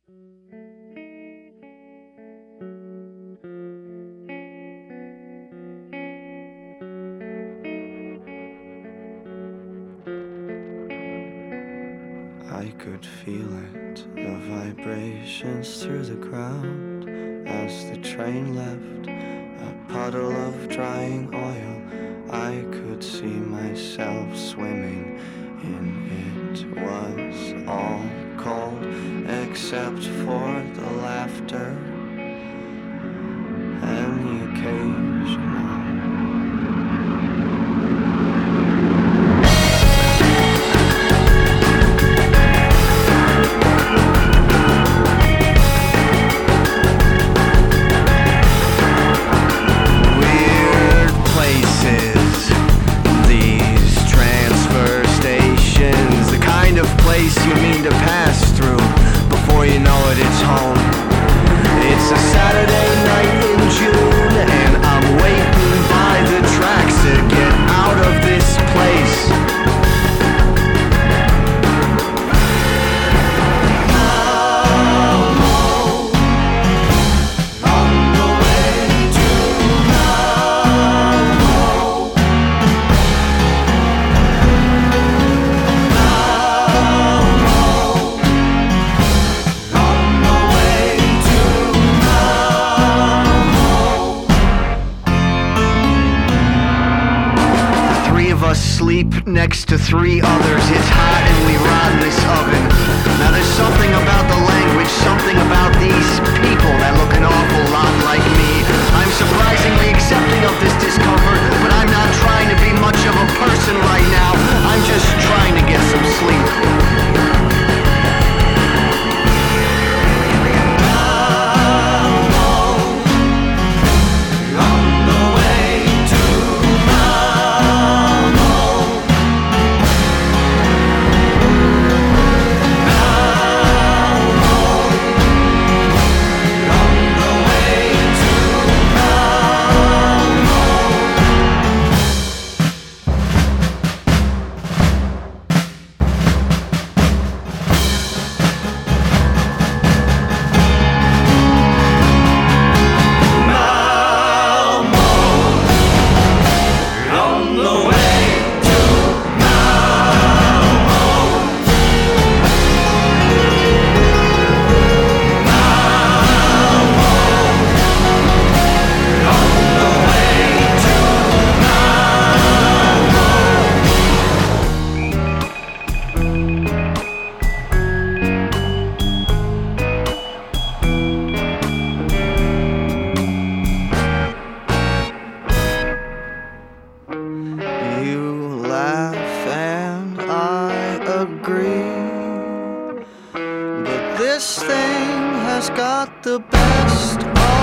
I could feel it, the vibrations through the ground as the train left a puddle of drying oil. I could see myself swimming in it. Was all cold except for the laughter and the occasional you mean to pass through before you know it, it's home. It's a Saturday night in June, and I'm waiting by the tracks to get out of this place. Sleep next to three others. It's hot and we rot in this oven. Now there's something about the language, something about these people that look an awful lot like me. I'm surprisingly accepting of this discomfort, but I'm not trying to be much of a person right now. I'm just trying to get some sleep. This thing has got the best of